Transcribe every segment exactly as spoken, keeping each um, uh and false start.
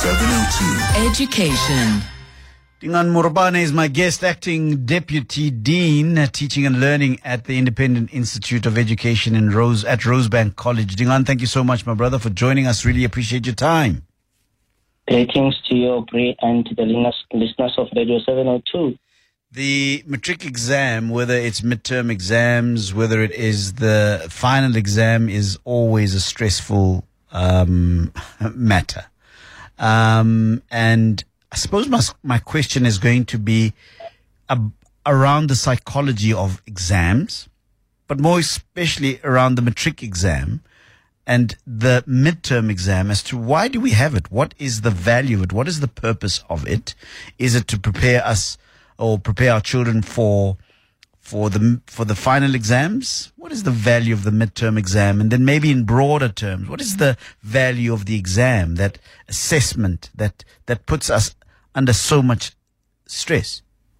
seven oh two. Education. Dingaan Morobane is my guest, acting deputy dean, uh, teaching and learning at the Independent Institute of Education in Rose at Rosebank College. Dingaan, thank you so much, my brother, for joining us. Really appreciate your time. Greetings to you, Aubrey, and to the listeners of Radio seven oh two. The matric exam, whether it's midterm exams, whether it is the final exam, is always a stressful um, matter. Um, and I suppose my, my question is going to be ab- around the psychology of exams, but more especially around the matric exam and the midterm exam, as to why do we have it? What is the value of it? What is the purpose of it? Is it to prepare us or prepare our children for for the for the final exams? What is the value of the midterm exam? And then maybe in broader terms, what is the value of the exam, that assessment that that puts us under so much stress?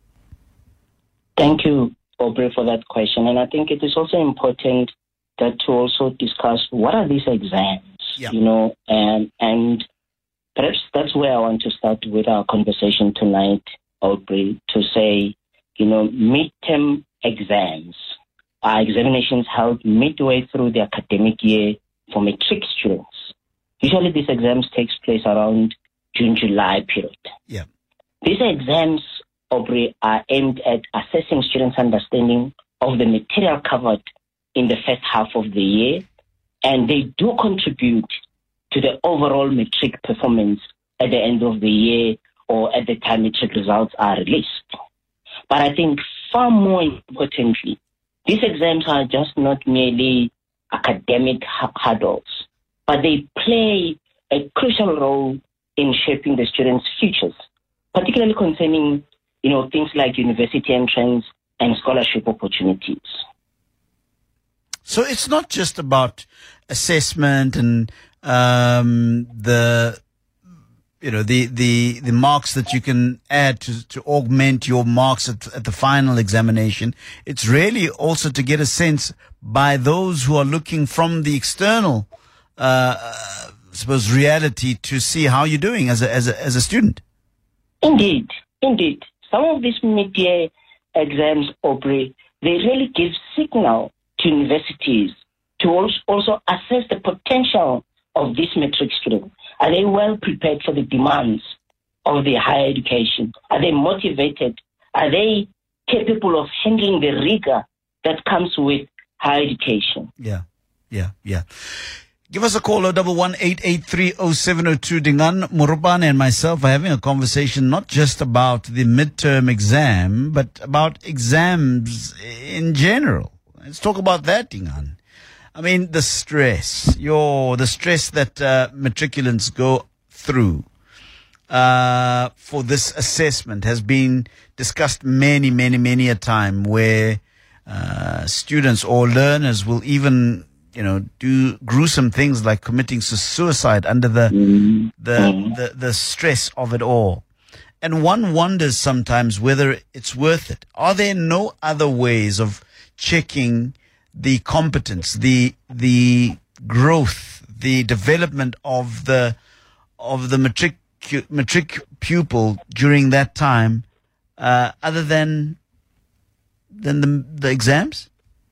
Thank you, Aubrey, for that question. And I think it is also important that to also discuss what are these exams, yeah. you know, and, and perhaps that's where I want to start with our conversation tonight, Aubrey, to say, you know, midterm exams are examinations held midway through the academic year for matric students. Usually these exams takes place around June, July period. Yeah. These exams, Aubrey, are aimed at assessing students' understanding of the material covered in the first half of the year, and they do contribute to the overall matric performance at the end of the year or at the time matric results are released. But I think far more importantly, these exams are just not merely academic hurdles, but they play a crucial role in shaping the students' futures, particularly concerning, you know, things like university entrance and scholarship opportunities. So it's not just about assessment and um, the, you know, the, the, the marks that you can add to, to augment your marks at, at the final examination. It's really also to get a sense by those who are looking from the external, uh, I suppose, reality to see how you're doing as a, as a, as a student. Indeed, indeed. Some of these mid-year exams, Aubrey, they really give signal to universities to also assess the potential of these matric students. Are they well prepared for the demands of their higher education? Are they motivated? Are they capable of handling the rigor that comes with higher education? Yeah, yeah, yeah. Give us a call, oh one one eight eight three oh seven oh two. Dingaan Morobane and myself are having a conversation not just about the midterm exam, but about exams in general. Let's talk about that, Dingaan. I mean, the stress, your, the stress that uh, matriculants go through uh, for this assessment has been discussed many, many, many a time, where uh, students or learners will even, you know, do gruesome things like committing suicide under the, mm-hmm. the, mm-hmm. the, the stress of it all. And one wonders sometimes whether it's worth it. Are there no other ways of checking the competence, the, the growth, the development of the, of the matric, matric pupil during that time, uh, other than, than the, the exams?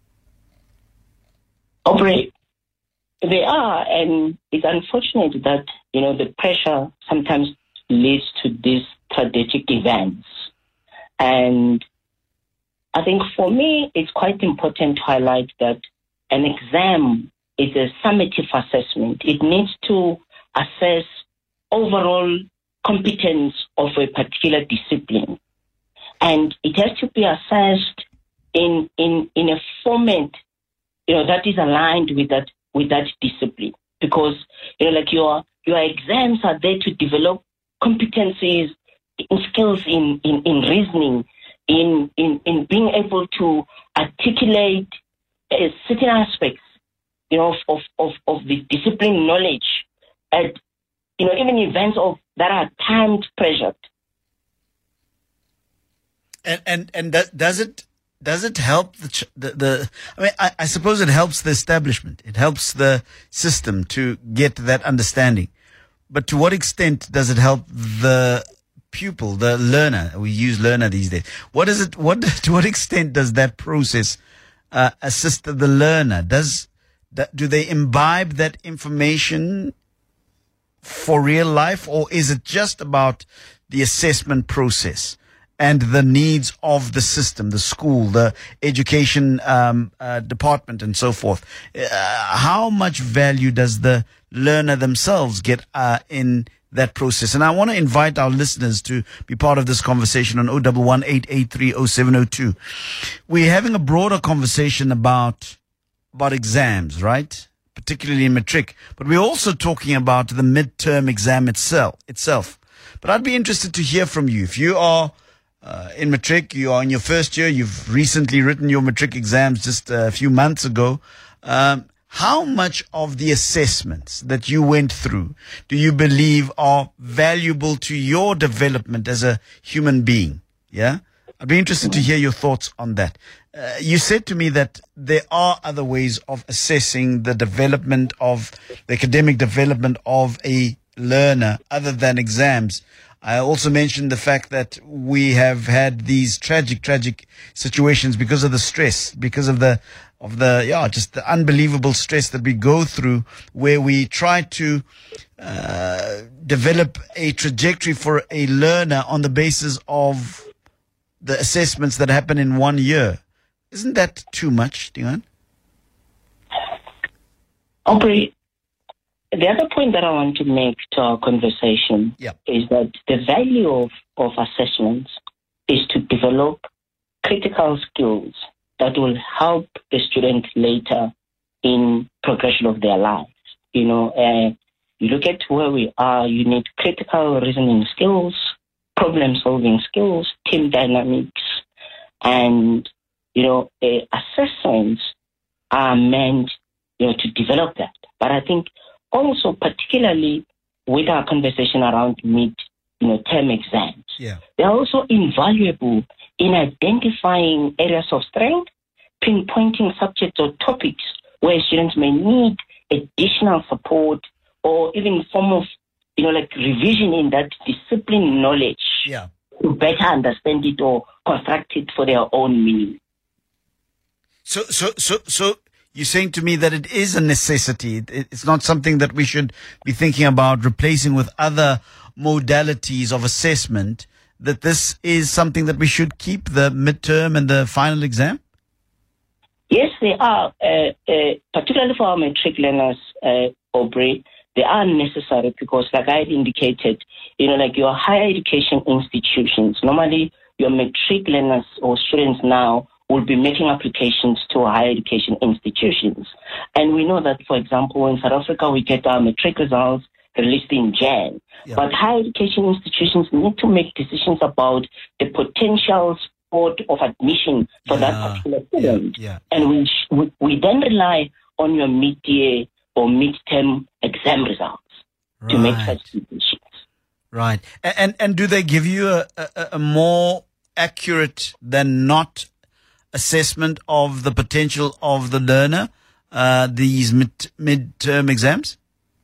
Aubrey, they are, and it's unfortunate that, you know, the pressure sometimes leads to these tragic events. And I think for me, it's quite important to highlight that an exam is a summative assessment. It needs to assess overall competence of a particular discipline. And it has to be assessed in, in, in a format, you know, that is aligned with that, with that discipline. Because, you know, like your, your exams are there to develop competencies, in skills in, in, in reasoning, in, in, in being able to articulate uh, certain aspects, you know, of, of, of the discipline knowledge at, you know, even events of that are timed pressured. And, and, and that, does it, does it help the, ch- the, the I mean, I, I suppose it helps the establishment. It helps the system to get that understanding. but to what extent does it help the pupil, the learner? We use learner these days. What is it? What to what extent does that process uh, assist the learner? Does that, do they imbibe that information for real life, or is it just about the assessment process and the needs of the system, the school, the education um, uh, department, and so forth? Uh, how much value does the learner themselves get uh, in that process? And I want to invite our listeners to be part of this conversation on zero one one, eight eight three, zero seven zero two. We're having a broader conversation about about exams, right? Particularly in matric, but we're also talking about the midterm exam itself. Itself. But I'd be interested to hear from you. If you are uh, in matric, you are in your first year, you've recently written your matric exams just a few months ago. Um, how much of the assessments that you went through do you believe are valuable to your development as a human being? Yeah, I'd be interested to hear your thoughts on that. Uh, you said to me that there are other ways of assessing the development of the academic development of a learner other than exams. I also mentioned the fact that we have had these tragic, tragic situations because of the stress, because of the, of the, yeah, just the unbelievable stress that we go through, where we try to uh, develop a trajectory for a learner on the basis of the assessments that happen in one year. Isn't that too much, Dingaan? Aubrey, the other point that I want to make to our conversation yep. is that the value of, of assessments is to develop critical skills that will help the student later in progression of their lives. You know, uh, you look at where we are, you need critical reasoning skills, problem-solving skills, team dynamics, and you know, uh, assessments are meant, you know, to develop that. But I think also, particularly with our conversation around mid, you know, term exams, yeah. they're also invaluable in identifying areas of strength, pinpointing subjects or topics where students may need additional support or even form of, you know, like revision in that discipline knowledge yeah. to better understand it or construct it for their own meaning. So, so, so, so you're saying to me that it is a necessity. It, it's not something that we should be thinking about replacing with other modalities of assessment, that this is something that we should keep, the midterm and the final exam? Yes, they are, uh, uh, particularly for our matric learners, uh, Aubrey. They are necessary because, like I had indicated, you know, like your higher education institutions, normally your matric learners or students now will be making applications to higher education institutions. And we know that, for example, in South Africa, we get our matric results released in January. Yeah. But higher education institutions need to make decisions about the potential spot of admission for yeah. that particular student. Yeah. Yeah. And we, sh- we we then rely on your mid-year or mid-term exam results right. to make such decisions. Right. And, and, and do they give you a, a, a more accurate than not assessment of the potential of the learner, uh, these mid, mid-term exams?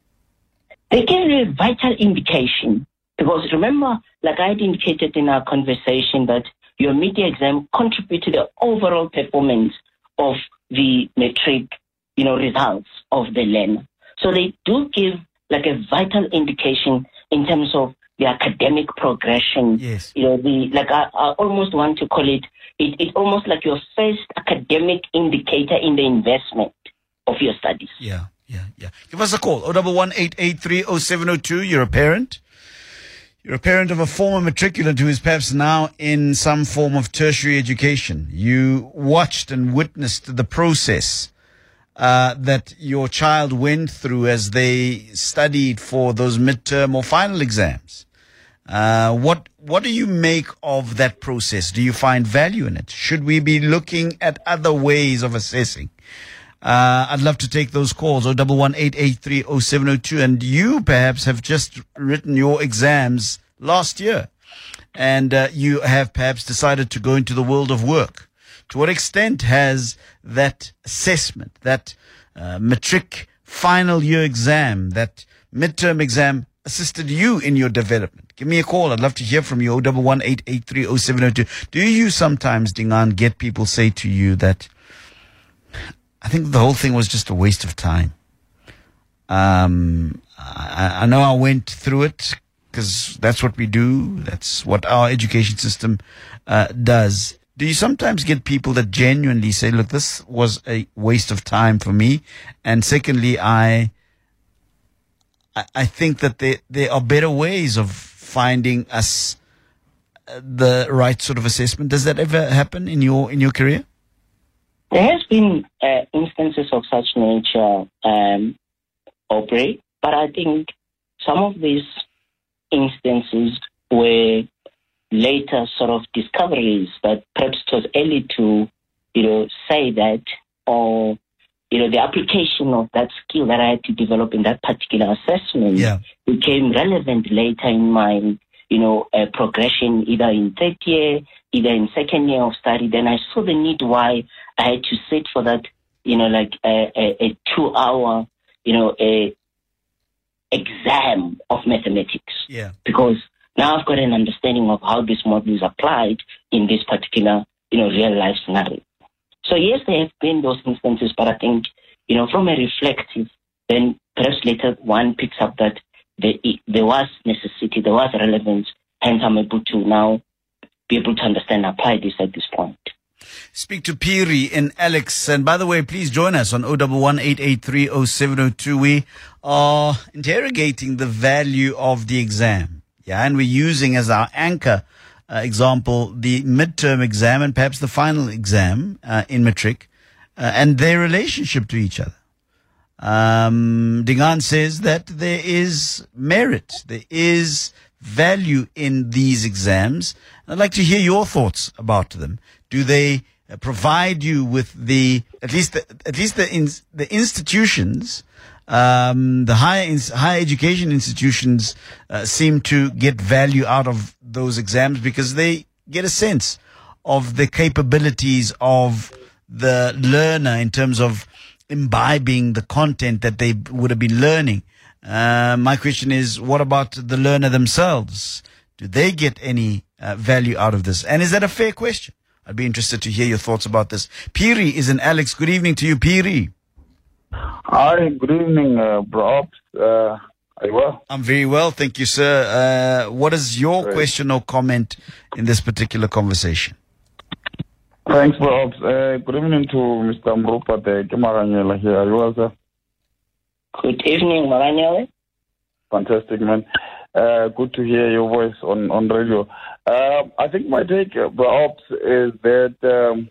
They give you a vital indication because remember, like I had indicated in our conversation, that your mid-year exam contribute to the overall performance of the matric, you know, results of the learner. So they do give like a vital indication in terms of the academic progression. Yes. You know, the like I, I almost want to call it, it, it's almost like your first academic indicator in the investment of your studies. Yeah, yeah, yeah. Give us a call, zero one one, eight eight three, zero seven zero two. You're a parent. You're a parent of a former matriculant who is perhaps now in some form of tertiary education. You watched and witnessed the process uh, that your child went through as they studied for those midterm or final exams. Uh, what what do you make of that process? Do you find value in it? Should we be looking at other ways of assessing? Uh, I'd love to take those calls, zero one one, eight eight three, zero seven zero two. And you perhaps have just written your exams last year, and uh, you have perhaps decided to go into the world of work. To what extent has that assessment, that uh, matric final year exam, that midterm exam assisted you in your development? Give me a call. I'd love to hear from you. oh one one, eight eight three, oh seven oh two. Do you sometimes, Dingaan, get people say to you that I think the whole thing was just a waste of time? Um, I, I know I went through it because that's what we do. That's what our education system uh, does. Do you sometimes get people that genuinely say, look, this was a waste of time for me? And secondly, I I, I think that there, there are better ways of finding us the right sort of assessment. Does that ever happen in your in your career? There has been uh, instances of such nature, um, Aubrey, but I think some of these instances were later sort of discoveries that perhaps it was early to, you know, say that, or, you know, the application of that skill that I had to develop in that particular assessment yeah. became relevant later in my, you know, uh, progression, either in third year, either in second year of study. Then I saw the need why I had to sit for that, you know, like a, a, a two-hour, you know, a exam of mathematics. Yeah. Because now I've got an understanding of how this model is applied in this particular, you know, real life scenario. So yes, there have been those instances, but I think, you know, from a reflective, then perhaps later one picks up that there, there was necessity, there was relevance, hence I'm able to now be able to understand and apply this at this point. Speak to Piri and Alex. And by the way, please join us on oh one one, eight eight three, oh seven oh two. We are interrogating the value of the exam. Yeah, and we're using as our anchor uh, example the midterm exam and perhaps the final exam uh, in matric uh, and their relationship to each other. Um, Dingaan says that there is merit, there is value in these exams. I'd like to hear your thoughts about them. Do they uh, provide you with the at least the, at least the in, the institutions? Um, the higher ins- higher education institutions uh, seem to get value out of those exams because they get a sense of the capabilities of the learner in terms of imbibing the content that they would have been learning. Uh, my question is, what about the learner themselves? Do they get any uh, value out of this? And is that a fair question? I'd be interested to hear your thoughts about this. Piri is in Alex. Good evening to you, Piri. Hi, good evening, uh, bro. Uh, are you well? I'm very well, thank you, sir. Uh, what is your Great. question or comment in this particular conversation? Thanks, bro. Uh, good evening to Mister Mrupa Maranyela here. Are you well, sir? Good evening, Maranyela. Fantastic, man. Uh, good to hear your voice on, on radio. Uh, I think my take, uh, bro, is that um,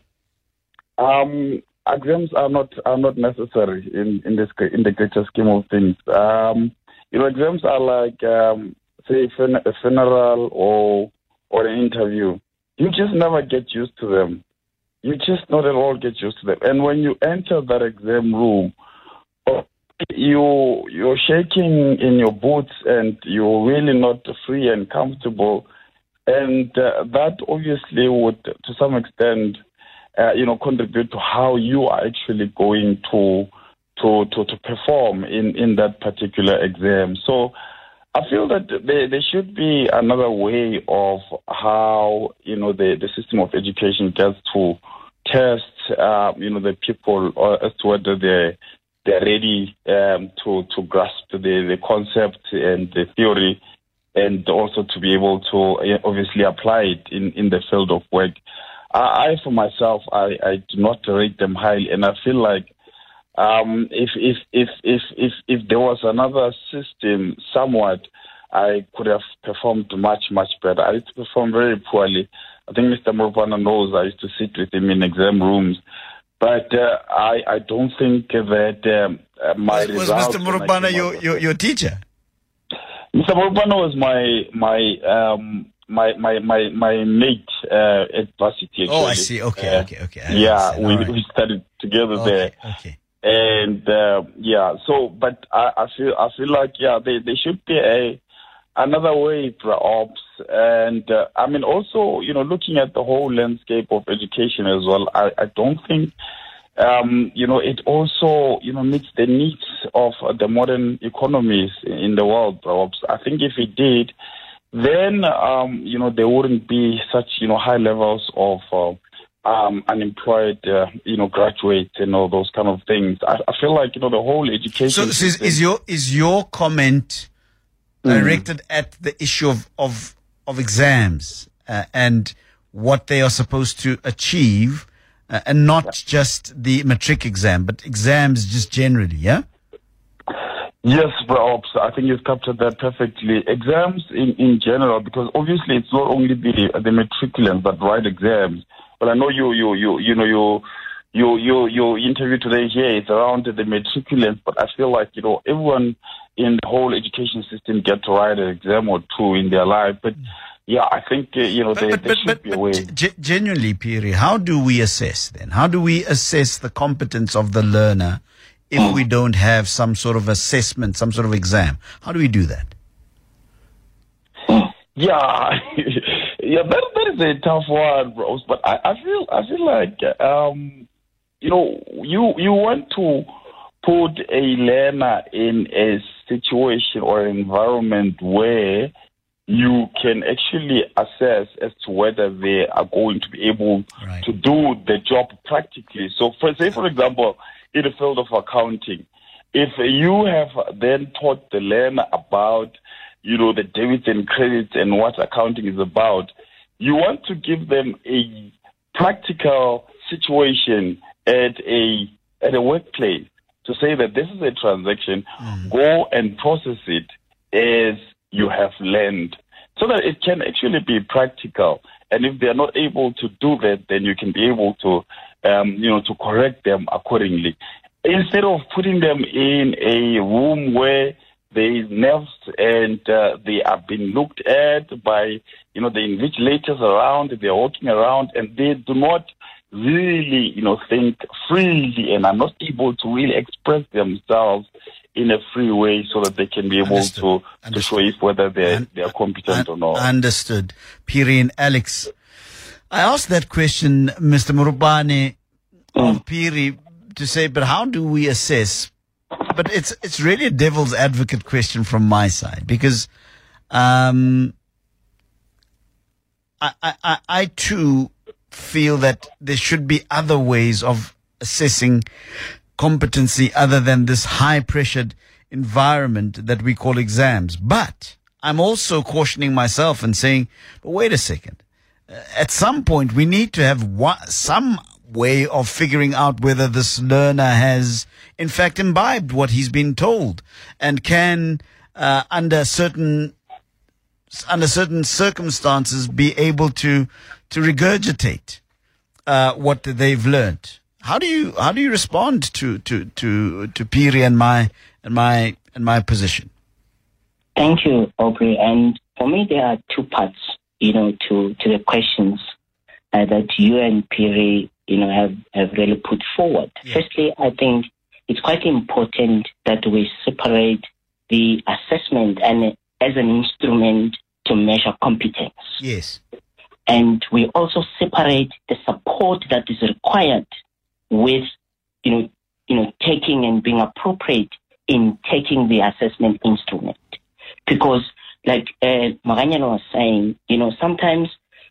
um, exams are not are not necessary in, in this in the greater scheme of things. Um, you know, exams are like um, say a funeral or or an interview. You just never get used to them. You just not at all get used to them. And when you enter that exam room, you you're shaking in your boots and you're really not free and comfortable, and uh, that obviously would, to some extent, Uh, you know, contribute to how you are actually going to to to, to perform in, in that particular exam. So I feel that there, there should be another way of how, you know, the, the system of education gets to test, uh, you know, the people uh, as to whether they're, they're ready um, to, to grasp the, the concept and the theory, and also to be able to uh, obviously apply it in, in the field of work. I, for myself, I, I do not rate them highly, and I feel like um, if, if if if if if there was another system, somewhat, I could have performed much much better. I used to perform very poorly. I think Mister Murupana knows. I used to sit with him in exam rooms, but uh, I I don't think that um, my was, was Mister Murupana your, your your teacher? Mister Murupana was my my. Um, My my my my mate uh, at varsity. Oh, I see. Okay, uh, okay, okay. I yeah, understand. we Right. we studied together okay, there. Okay. And uh, yeah, so but I, I feel I feel like yeah, there there should be a another way perhaps. And uh, I mean also, you know, looking at the whole landscape of education as well, I, I don't think um, you know, it also, you know, meets the needs of uh, the modern economies in the world. Perhaps. I think if it did, then, um, you know, there wouldn't be such, you know, high levels of uh, um, unemployed, uh, you know, graduates and all those kind of things. I, I feel like, you know, the whole education. So, so is, is your is your comment directed mm. at the issue of of, of exams uh, and what they are supposed to achieve, uh, and not yeah. just the matric exam, but exams just generally, yeah? Yes, perhaps. I think you've captured that perfectly. Exams in, in general, because obviously it's not only the the matriculants that write exams. But I know you you you you know you you you your interview today here is around the matriculants, but I feel like, you know, everyone in the whole education system get to write an exam or two in their life. But yeah, I think uh, you know but, there, but, there but, should but, be but a way. G- genuinely, Piri, how do we assess then? How do we assess the competence of the learner if mm. we don't have some sort of assessment, some sort of exam? How do we do that? Yeah, yeah, that, that is a tough one, bros. But I, I feel I feel like um, you know you you want to put a learner in a situation or an environment where you can actually assess as to whether they are going to be able right. to do the job practically. So, for say, for example, in the field of accounting, if you have then taught the learner about, you know, the debits and credits and what accounting is about, you want to give them a practical situation at a at a workplace to say that this is a transaction, mm. go and process it as you have learned, so that it can actually be practical. And if they are not able to do that, then you can be able to, um, you know, to correct them accordingly. Instead of putting them in a room where they nerves and uh, they are being looked at by, you know, the invigilators around, they're walking around and they do not really, you know, think freely and are not able to really express themselves in a free way so that they can be able to, to show if whether they're, Un- they're competent un- or not. Understood. Piri and Alex, I asked that question, Mister Murubane, mm. of Piri, to say, but how do we assess? But it's it's really a devil's advocate question from my side, because um, I, I, I too feel that there should be other ways of assessing competency other than this high-pressured environment that we call exams. But I'm also cautioning myself and saying, but wait a second. Uh, at some point, we need to have one, some way of figuring out whether this learner has, in fact, imbibed what he's been told and can, uh, under certain under certain circumstances, be able to to regurgitate uh, what they've learned. How do you how do you respond to to to to Piri and my and my and my position? Thank you, Aubrey. And for me, there are two parts, you know, to to the questions uh, that you and Piri, you know, have, have really put forward. Yeah. Firstly, I think it's quite important that we separate the assessment and as an instrument to measure competence. Yes. And we also separate the support that is required with, you know, you know, taking and being appropriate in taking the assessment instrument. Because, like uh, Maganyana was saying, you know, sometimes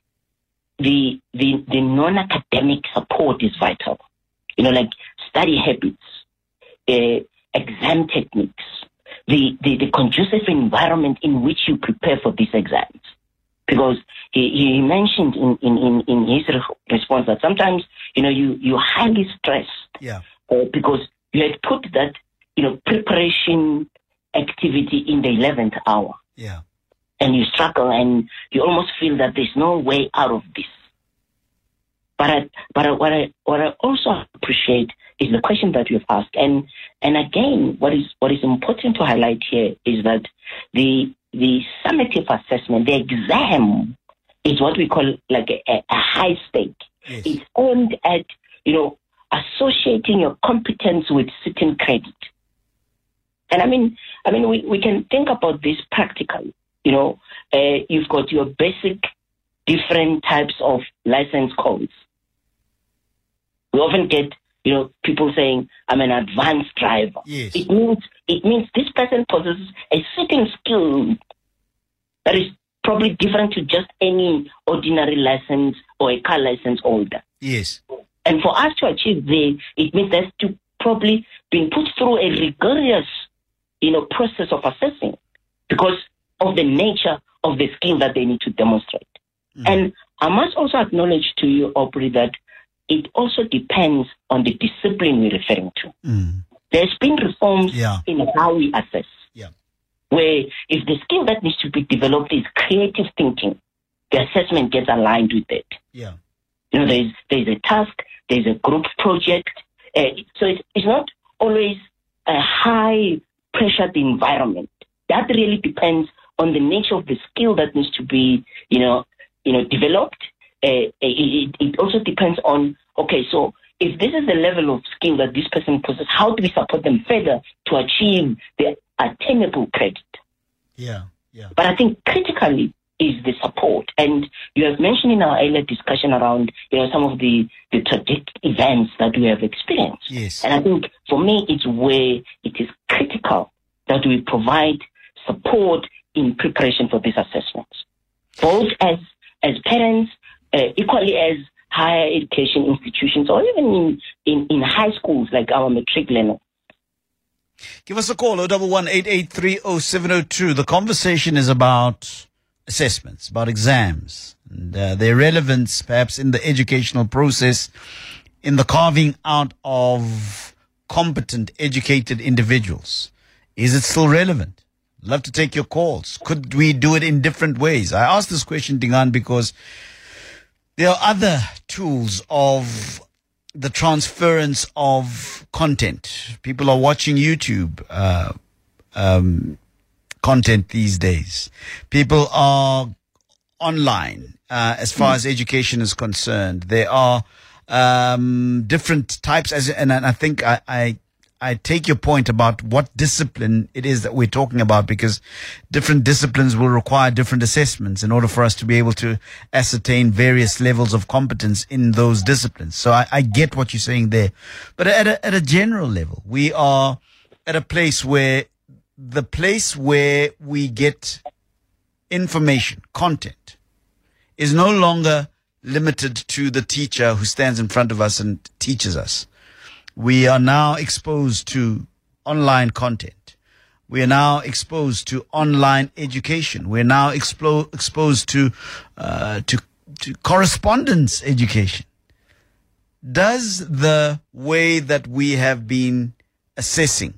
the the the non-academic support is vital. You know, like study habits, uh, exam techniques, the, the, the conducive environment in which you prepare for these exams. Because he, he mentioned in, in, in, in his re- response that sometimes, you know, you, you're highly stressed. Yeah. Uh, because you had put that, you know, preparation activity in the eleventh hour. Yeah. And you struggle and you almost feel that there's no way out of this. But I, but I, what I what I also appreciate is the question that you've asked, and and again, what is what is important to highlight here is that the the summative assessment, the exam, is what we call like a, a high stake. Yes. It's aimed at, you know, associating your competence with certain credit. And I mean, I mean, we, we can think about this practically. You know, uh, you've got your basic different types of license codes. We often get you know, people saying, I'm an advanced driver. Yes. It means, it means this person possesses a certain skill that is probably different to just any ordinary license or a car license holder. Yes. And for us to achieve there, it means that's to probably been put through a rigorous, you know, process of assessing because of the nature of the skill that they need to demonstrate. Mm. And I must also acknowledge to you, Aubrey, that it also depends on the discipline we're referring to. Mm. There's been reforms yeah. in how we assess. Yeah. Where if the skill that needs to be developed is creative thinking, the assessment gets aligned with it. Yeah. You know, there's there's a task, there's a group project. Uh, so it's, it's not always a high pressured environment. That really depends on the nature of the skill that needs to be, you know, you know, developed. Uh, it, it also depends on, okay, so if this is the level of skill that this person possesses, how do we support them further to achieve the attainable credit? Yeah, yeah. But I think critically is the support. And you have mentioned in our earlier discussion around, you know, some of the, the tragic events that we have experienced. Yes. And I think for me, it's where it is critical that we provide support in preparation for these assessments, both as as parents, uh, equally as higher education institutions, or even in, in, in high schools like our matric learners. Give us a call, oh one one, eight eight three, oh seven oh two. The conversation is about assessments, about exams, and uh, their relevance perhaps in the educational process, in the carving out of competent, educated individuals. Is it still relevant? Love to take your calls. Could we do it in different ways? I asked this question, Dingaan, because there are other tools of the transference of content. People are watching YouTube uh, um, content these days. People are online uh, as far as education is concerned. There are um, different types, as and I think I, I I take your point about what discipline it is that we're talking about, because different disciplines will require different assessments in order for us to be able to ascertain various levels of competence in those disciplines. So I, I get what you're saying there. But at a, at a general level, we are at a place where the place where we get information, content, is no longer limited to the teacher who stands in front of us and teaches us. We are now exposed to online content. We are now exposed to online education. We're now explo- exposed to, uh, to, to correspondence education. Does the way that we have been assessing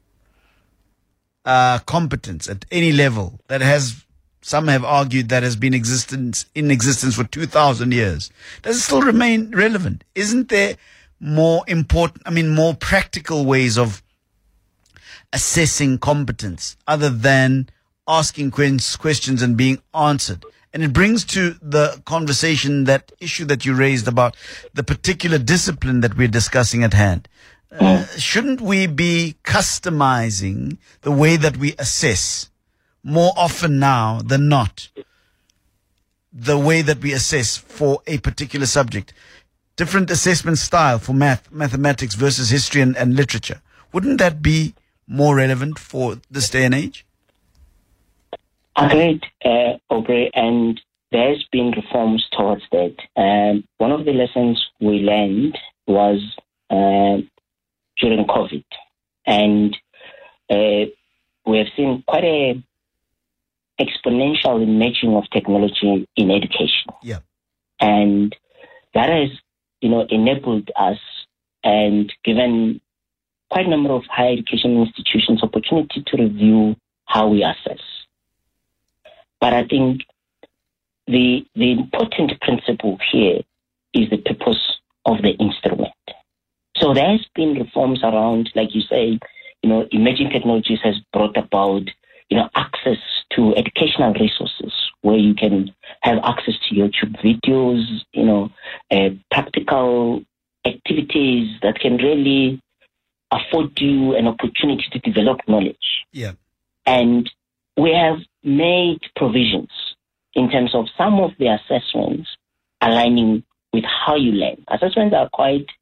uh, competence at any level that has, some have argued that has been existence, in existence for two thousand years, does it still remain relevant? Isn't there more important, I mean, more practical ways of assessing competence other than asking questions and being answered? And it brings to the conversation that issue that you raised about the particular discipline that we're discussing at hand. Uh, shouldn't we be customizing the way that we assess more often now than not, the way that we assess for a particular subject? Different assessment style for math, mathematics versus history and, and literature. Wouldn't that be more relevant for this day and age? Agreed, uh, Aubrey, and there's been reforms towards that. Um, one of the lessons we learned was uh, during COVID, and uh, we have seen quite a exponential emerging of technology in education. Yeah, and that has, you know, enabled us and given quite a number of higher education institutions opportunity to review how we assess. But I think the the important principle here is the purpose of the instrument. So there has been reforms around, like you say, you know, emerging technologies has brought about, you know, access to educational resources where you can have access to YouTube videos, you know, uh, practical activities that can really afford you an opportunity to develop knowledge. Yeah. And we have made provisions in terms of some of the assessments aligning with how you learn. Assessments are quite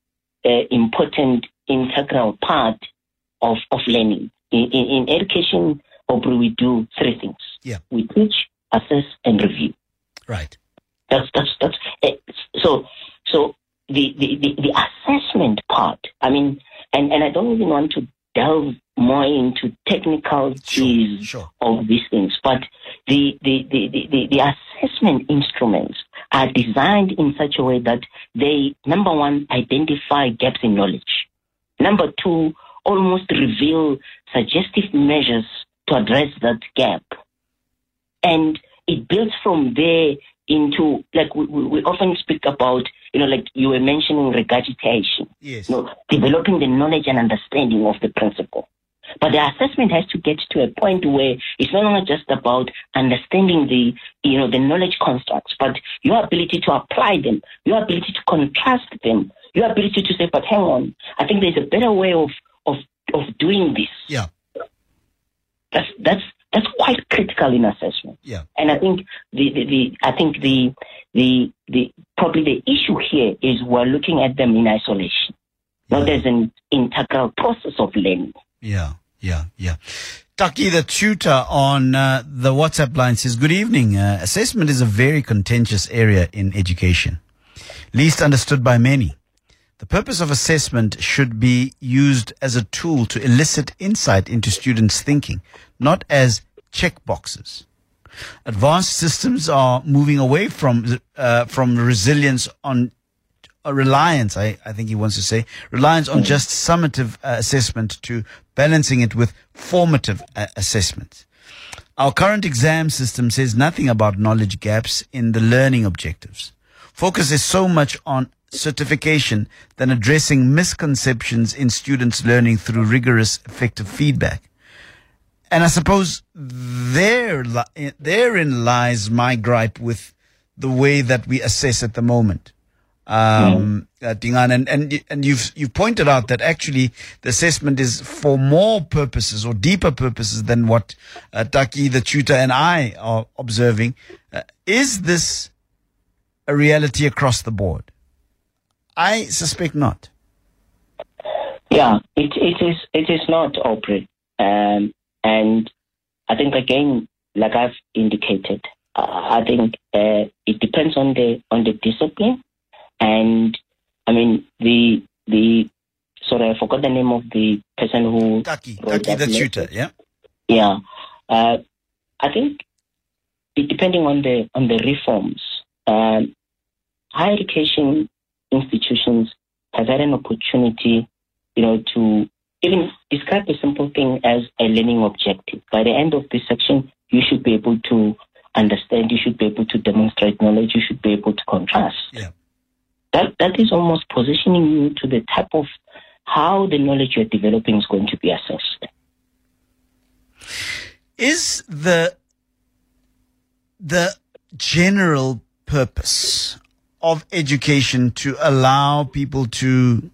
uh, important integral part of, of learning. In, in, in education, Aubrey, we do three things. Yeah. We teach, assess, and review. Right. That's that's that's uh, so so the, the, the, the assessment part. I mean, and, and I don't even want to delve more into technicalities sure, sure. of these things, but the the, the, the, the the assessment instruments are designed in such a way that they, number one, identify gaps in knowledge. Number two, almost reveal suggestive measures to address that gap. And it builds from there into, like we, we often speak about, you know, like you were mentioning regurgitation. Yes. You know, developing the knowledge and understanding of the principle. But the assessment has to get to a point where it's no longer just about understanding the, you know, the knowledge constructs, but your ability to apply them, your ability to contrast them, your ability to say, but hang on, I think there's a better way of, of, of doing this. Yeah. That's, that's, that's quite critical in assessment. Yeah. And I think the, the, the I think the, the, the, probably the issue here is we're looking at them in isolation, yeah. not as an integral process of learning. Yeah, yeah, yeah. Taki, the tutor on uh, the WhatsApp line, says, good evening. Uh, assessment is a very contentious area in education, least understood by many. The purpose of assessment should be used as a tool to elicit insight into students' thinking, not as checkboxes. Advanced systems are moving away from uh, from resilience on a reliance, I, I think he wants to say, reliance on just summative uh, assessment to balancing it with formative uh, assessment. Our current exam system says nothing about knowledge gaps in the learning objectives. Focus is so much on certification than addressing misconceptions in students' learning through rigorous, effective feedback. And I suppose there, therein lies my gripe with the way that we assess at the moment. Um, uh, Dingaan, and, and, and you've, you've pointed out that actually the assessment is for more purposes or deeper purposes than what uh, Taki, the tutor, and I are observing. Uh, is this a reality across the board? I suspect not. Yeah, it, it is, it is not, Aubrey. Um, and I think, again, like I've indicated, uh, I think uh, it depends on the, on the discipline. And I mean, the, the, sorry, I forgot the name of the person who. Taki, Taki the tutor, yeah? Yeah. Uh, I think it, depending on the, on the reforms, um, higher education institutions have had an opportunity, you know, to even describe a simple thing as a learning objective. By the end of this section, you should be able to understand, you should be able to demonstrate knowledge, you should be able to contrast. Yeah. That that is almost positioning you to the type of how the knowledge you're developing is going to be assessed. Is the the general purpose of education to allow people to,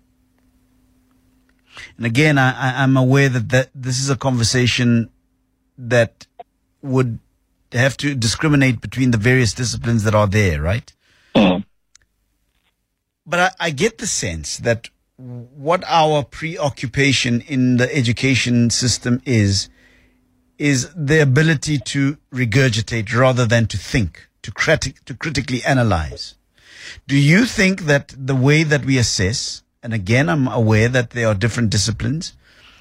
and again, I, I, I'm aware that, that this is a conversation that would have to discriminate between the various disciplines that are there, right? Mm. But I, I get the sense that what our preoccupation in the education system is, is the ability to regurgitate rather than to think, to, criti- to critically analyze. Do you think that the way that we assess, and again, I'm aware that there are different disciplines,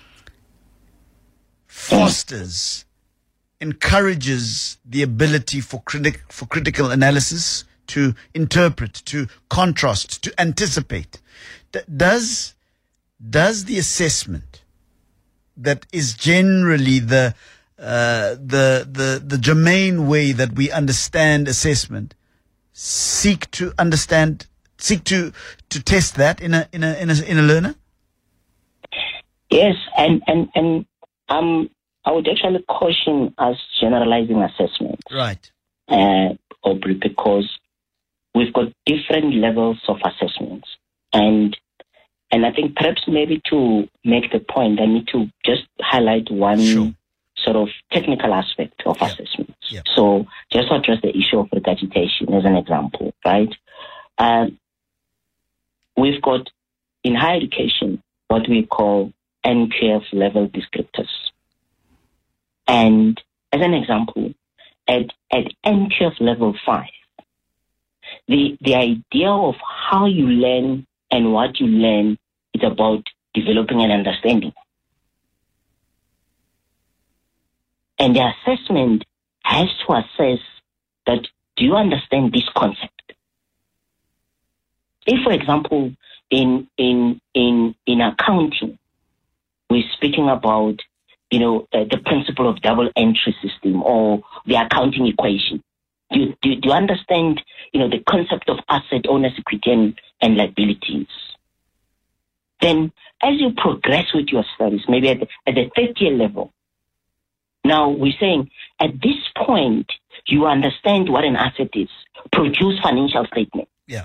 fosters, encourages the ability for critic, for critical analysis, to interpret, to contrast, to anticipate? D- does, does the assessment that is generally the, uh, the, the, the germane way that we understand assessment seek to understand, seek to, to test that in a, in a, in a, in a learner? Yes. And, and, and, um, I would actually caution us generalizing assessment. Right. Uh, Aubrey, because we've got different levels of assessments. And and I think perhaps maybe to make the point, I need to just highlight one Sure. sort of technical aspect of Yeah. assessments. Yeah. So just to address the issue of regurgitation as an example, right? Um, we've got in higher education what we call N Q F level descriptors. And as an example, at, at N Q F level five, the, the idea of how you learn and what you learn is about developing an understanding. And the assessment has to assess that, do you understand this concept? If, for example, in in in in accounting, we're speaking about, you know, uh, the principle of double entry system or the accounting equation. Do you, do, do you understand, you know, the concept of asset owners equity and, and liabilities? Then, as you progress with your studies, maybe at the, at the third year level, now we're saying at this point you understand what an asset is. Produce financial statements. Yeah.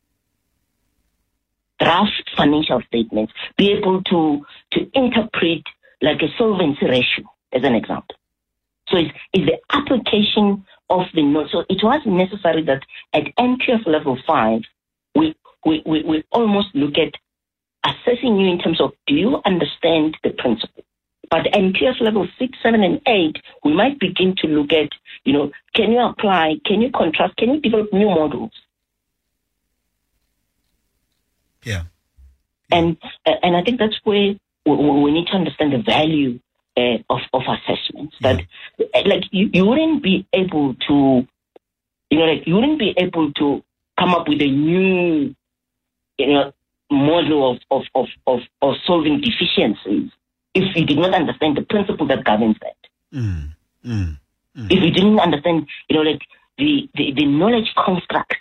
Draft financial statements. Be able to to interpret like a solvency ratio, as an example. So it's, it's the application of the note. So it was necessary that at N Q F level five, we, we, we, we almost look at assessing you in terms of, do you understand the principle? But N Q F level six, seven, and eight, we might begin to look at, you know, can you apply, can you contrast, can you develop new models? Yeah. And and I think that's where we, we need to understand the value uh, of, of assessments. That, yeah. like, you, you wouldn't be able to, you know, like, you wouldn't be able to come up with a new, you know, model of, of, of, of, of solving deficiencies if you did not understand the principle that governs that. Mm, mm, mm. If you didn't understand, you know, like the, the, the knowledge constructs.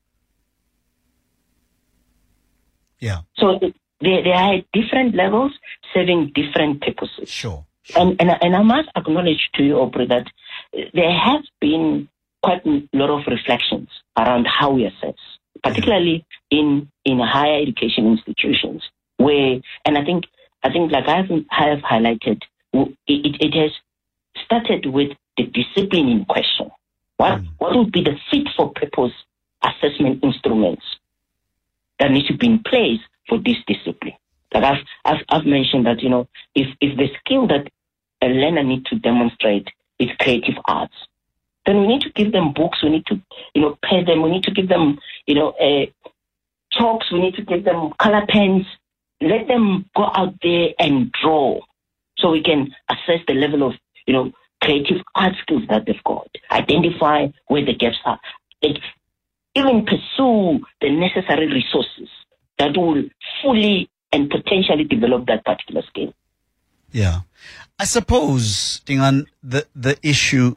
Yeah. So they, they are at different levels serving different purposes. Sure. sure. And, and, and I must acknowledge to you, Aubrey, that there has been quite a lot of reflections around how we assess, particularly yeah. in, in higher education institutions where, and I think I think, like I have, I have highlighted, it, it has started with the discipline in question. What mm. what would be the fit for purpose assessment instruments that need to be in place for this discipline? Like I've, I've, I've mentioned that, you know, if, if the skill that a learner needs to demonstrate is creative arts, then we need to give them books, we need to, you know, pay them, we need to give them, you know, uh, chalks, we need to give them color pens. Let them go out there and draw so we can assess the level of, you know, creative art skills that they've got. Identify where the gaps are. Like, even pursue the necessary resources that will fully and potentially develop that particular skill. Yeah. I suppose, Dingaan, the, the issue,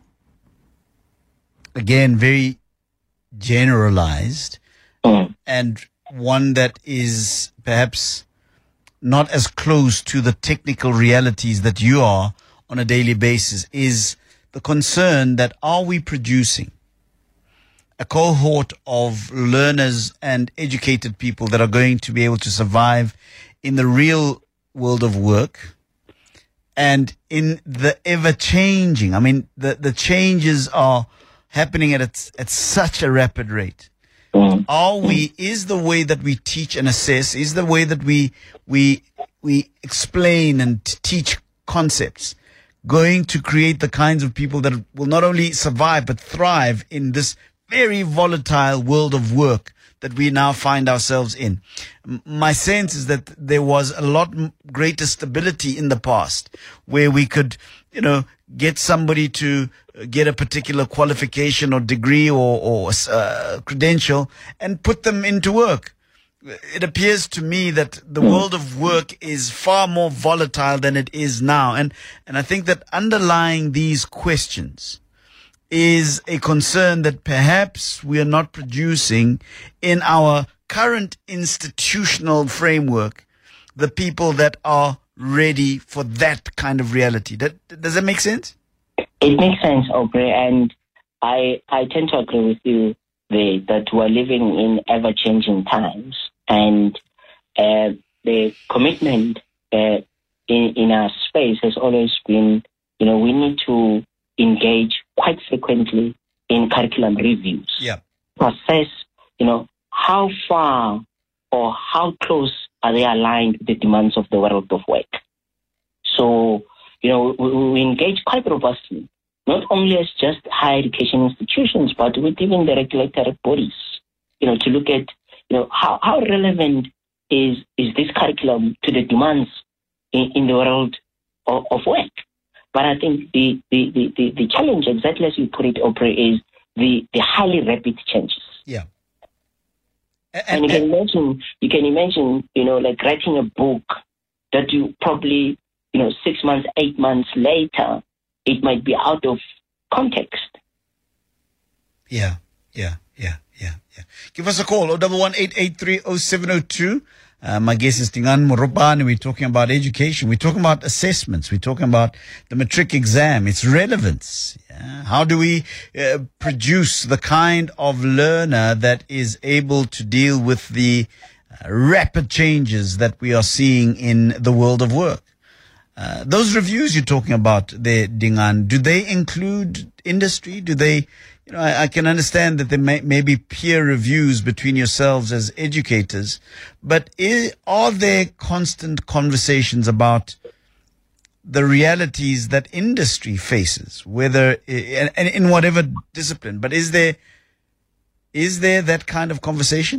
again, very generalized mm. and one that is perhaps not as close to the technical realities that you are on a daily basis, is the concern that are we producing a cohort of learners and educated people that are going to be able to survive in the real world of work and in the ever-changing, I mean, the, the changes are happening at, a, at such a rapid rate. Are we, is the way that we teach and assess, is the way that we, we, we explain and teach concepts going to create the kinds of people that will not only survive but thrive in this very volatile world of work that we now find ourselves in? My sense is that there was a lot greater stability in the past where we could, you know, get somebody to get a particular qualification or degree or, or uh, credential and put them into work. It appears to me that the world of work is far more volatile than it is now. And, and I think that underlying these questions is a concern that perhaps we are not producing in our current institutional framework the people that are ready for that kind of reality. That, does that make sense? It makes sense, Aubrey, and I I tend to agree with you there, that we're living in ever-changing times, and uh, the commitment uh, in, in our space has always been, you know, we need to engage quite frequently in curriculum reviews. Yeah. To assess, you know, how far or how close are they aligned with the demands of the world of work? So, you know, we, we engage quite robustly, not only as just higher education institutions, but with even the regulatory bodies, you know, to look at, you know, how, how relevant is, is this curriculum to the demands in, in the world of, of work. But I think the, the, the, the, the challenge, exactly as you put it, Aubrey, is the, the highly rapid changes. Yeah. And, and you can imagine, you can imagine, you know, like writing a book that you probably, you know, six months, eight months later, it might be out of context. Yeah, yeah, yeah, yeah, yeah. Give us a call, oh one one eight eight three oh seven oh two. Uh, my guest is Dingaan Moropan. We're talking about education. We're talking about assessments. We're talking about the matric exam, its relevance. Yeah? How do we uh, produce the kind of learner that is able to deal with the uh, rapid changes that we are seeing in the world of work? Uh, those reviews you're talking about there, Dingaan, do they include industry? Do they, you know, I, I can understand that there may, may be peer reviews between yourselves as educators, but is, are there constant conversations about the realities that industry faces, whether in, in whatever discipline? But is there, is there that kind of conversation?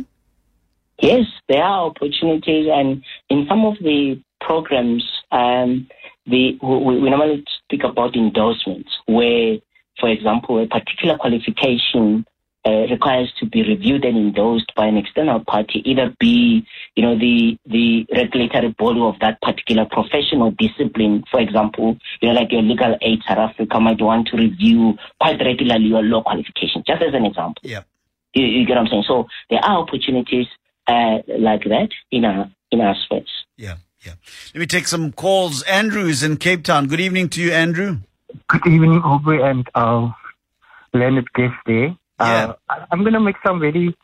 Yes, there are opportunities, and in some of the programs, um, the, we, we normally speak about endorsements, where, for example, a particular qualification uh, requires to be reviewed and endorsed by an external party, either be, you know, the the regulatory body of that particular profession or discipline. For example, you know, like your Legal Aid South Africa might want to review quite regularly your law qualification, just as an example. Yeah, you, you get what I'm saying? So there are opportunities uh, like that in our in our space. Yeah. Yeah. Let me take some calls. Andrew is in Cape Town. Good evening to you, Andrew. Good evening, Aubrey, and uh, Leonard guest there. Yeah. Uh, I'm going to make some very,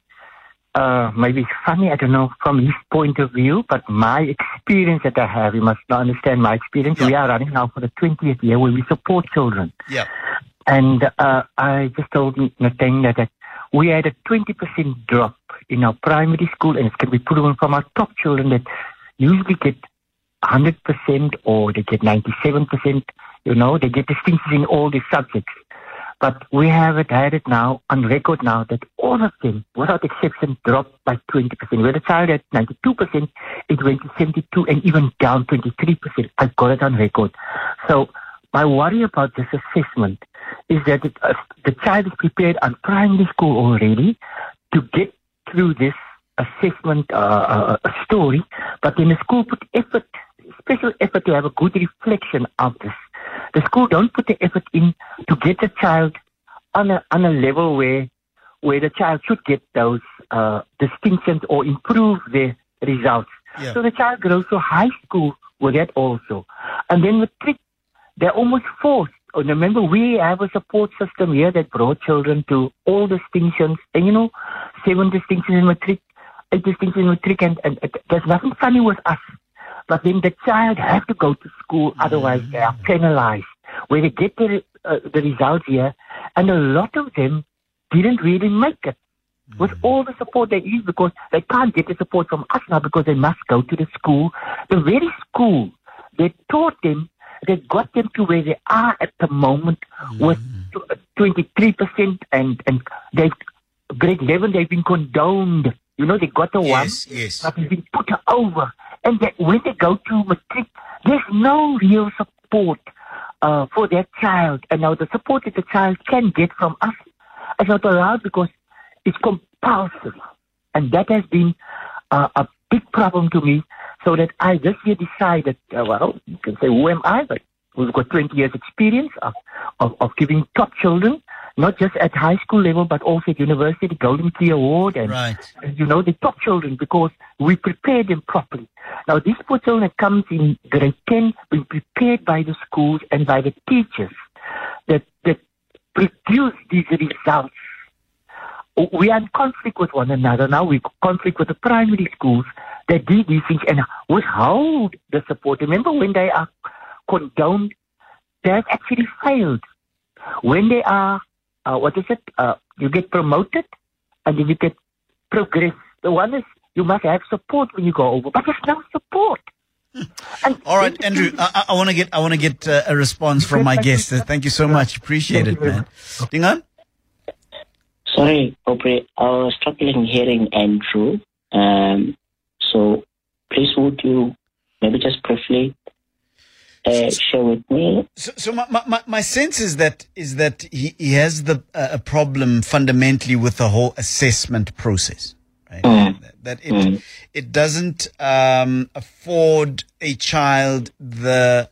uh, maybe funny, I don't know, from his point of view, but my experience that I have, you must not understand my experience. Yeah. We are running now for the twentieth year where we support children. Yeah. And uh, I just told Nathan that, that we had a twenty percent drop in our primary school, and it's going to be proven from our top children that usually get one hundred percent or they get ninety-seven percent, you know, they get distinctions in all the subjects. But we have it, had it now, on record now, that all of them, without exception, dropped by twenty percent. Where the child had ninety-two percent, it went to seventy-two and even down twenty-three percent. I got it on record. So my worry about this assessment is that it, uh, the child is prepared on primary school already to get through this assessment uh, uh, story, but then the school put effort, special effort to have a good reflection of this. The school don't put the effort in to get the child on a on a level where where the child should get those uh, distinctions or improve their results. Yeah. So the child goes to high school with that also, and then matric, they're almost forced. And remember, we have a support system here that brought children to all distinctions, and you know, seven distinctions in matric, eight distinctions in matric, and, and, and there's nothing funny with us. But then the child have to go to school, otherwise they are penalized. Where they get the, uh, the results here, and a lot of them didn't really make it with all the support they need, because they can't get the support from us now because they must go to the school. The very school that taught them, they got them to where they are at the moment with twenty-three percent, and, and they've, grade eleven, they've been condoned. You know, they got the Yes, one, yes. but they've been put over. And that when they go to matric, there's no real support uh, for their child. And now the support that the child can get from us is not allowed because it's compulsory. And that has been uh, a big problem to me. So that I this year decided, uh, well, you can say, who am I? But we've got twenty years experience of, of, of giving top children, not just at high school level, but also at university, the Golden Key Award, and, Right. and you know, the top children, because we prepare them properly. Now, these poor children that comes in grade ten, being prepared by the schools and by the teachers that, that produce these results. We are in conflict with one another now. We conflict with the primary schools that do these things and withhold the support. Remember, when they are condoned, they have actually failed. When they are, uh, what is it? Uh, you get promoted and then you get progress. The one is You must have support when you go over, but there's no support. And all right, Andrew, I, I want to get I want to get uh, a response from my guest. Uh, thank you so much. Appreciate it, man. Dingan? Sorry, Aubrey, I was struggling hearing Andrew. Um, so please would you maybe just briefly uh, share with me? So, so my, my, my sense is that is that he, he has the uh, a problem fundamentally with the whole assessment process. Right? Mm. That it mm. it doesn't um, afford a child the.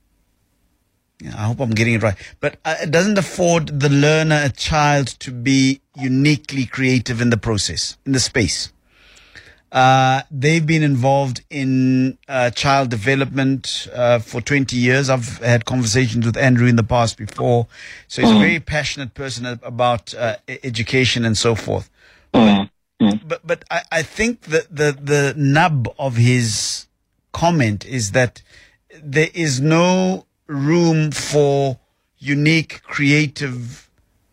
I hope I'm getting it right, but uh, it doesn't afford the learner, a child, to be uniquely creative in the process, in the space. Uh, they've been involved in uh, child development uh, for twenty years. I've had conversations with Andrew in the past before, so he's mm. a very passionate person about uh, education and so forth. Mm. But but I, I think that the the nub of his comment is that there is no room for unique, creative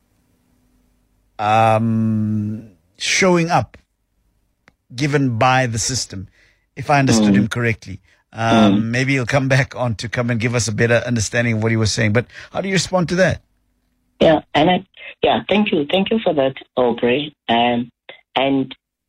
um, showing up given by the system, if I understood mm. him correctly. Um, mm. Maybe he'll come back on to come and give us a better understanding of what he was saying. But how do you respond to that? Yeah, and I, yeah, thank you. Thank you for that, Aubrey. Um, and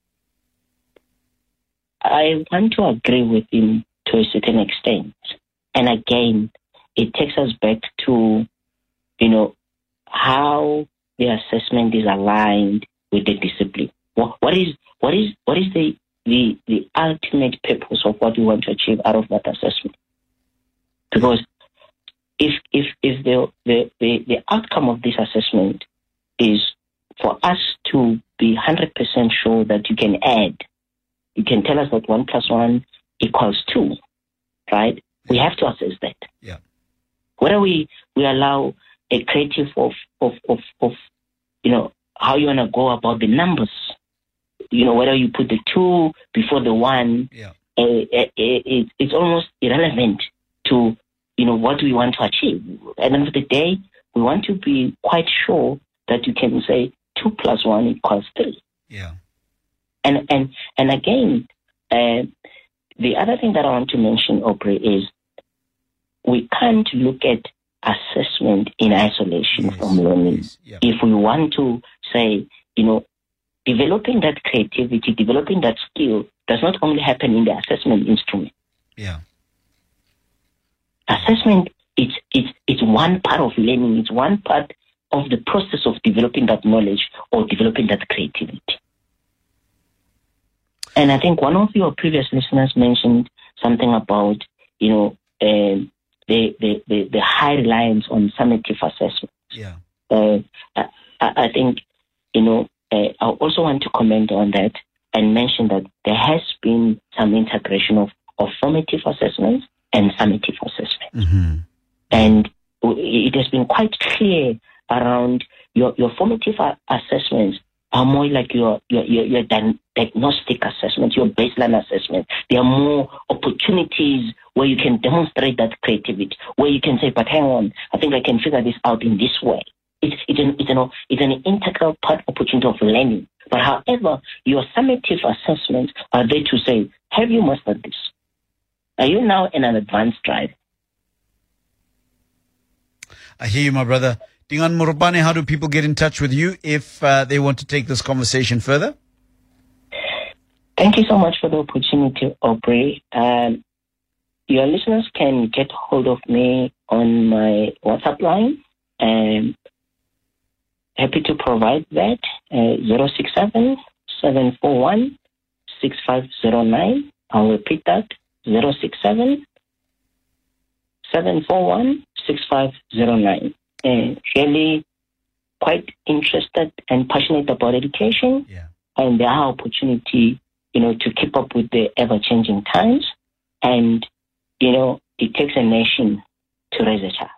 I want to agree with him to a certain extent. And again, it takes us back to, you know, how the assessment is aligned with the discipline. What, what is what is what is the, the the ultimate purpose of what we want to achieve out of that assessment? Because if if if the the, the, the outcome of this assessment is for us to be one hundred percent sure that you can add, you can tell us that one plus one equals two, right? We have to assess that. Yeah. Whether we, we allow a creative of, of, of, of, you know, how you want to go about the numbers, you know, whether you put the two before the one, yeah. uh, uh, it, it's almost irrelevant to, you know, what we want to achieve. At the end of the day, we want to be quite sure that you can say two plus one equals three. Yeah. And, and, and again, uh, the other thing that I want to mention, Aubrey, is we can't look at assessment in isolation yes, from learning. Yes, yeah. If we want to say, you know, developing that creativity, developing that skill does not only happen in the assessment instrument. Yeah. Assessment, it's, it's, it's one part of learning. It's one part of the process of developing that knowledge or developing that creativity. And I think one of your previous listeners mentioned something about, you know, um, the, the, the, the high reliance on summative assessment. Yeah. Uh, I, I think, you know, uh, I also want to comment on that and mention that there has been some integration of, of formative assessments and summative assessments. Mm-hmm. And it has been quite clear around your, your formative assessments are more like your, your, your, your diagnostic assessment, your baseline assessment. There are more opportunities where you can demonstrate that creativity, where you can say, but hang on, I think I can figure this out in this way. It's, it's, an, it's, an, it's an integral part opportunity of learning. But however, your summative assessments are there to say, have you mastered this? Are you now in an advanced drive? I hear you, my brother. Dingan Morobane, how do people get in touch with you if uh, they want to take this conversation further? Thank you so much for the opportunity, Aubrey. Um, your listeners can get hold of me on my WhatsApp line. Um, happy to provide that. Uh, zero six seven, seven four one, six five zero nine. I'll repeat that. zero six seven, seven four one, six five zero nine. Uh, really quite interested and passionate about education. Yeah. And there are opportunity, you know, to keep up with the ever-changing times. And, you know, it takes a nation to raise a child.